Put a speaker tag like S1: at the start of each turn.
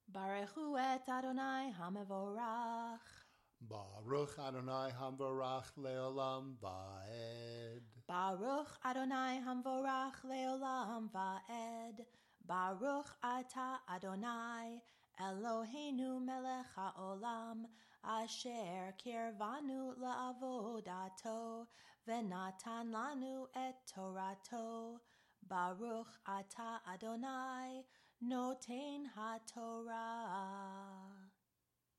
S1: Baruch hu et Adonai Hamavorach.
S2: Baruch Adonai Hamvarach Leolam Vaed.
S1: Baruch Adonai Hamvorach Leolam Vaed. Baruch Ata Adonai Eloheinu melech haolam asher kirvanu la'avodato venatan lanu et torato. Baruch Ata Adonai noten haTorah.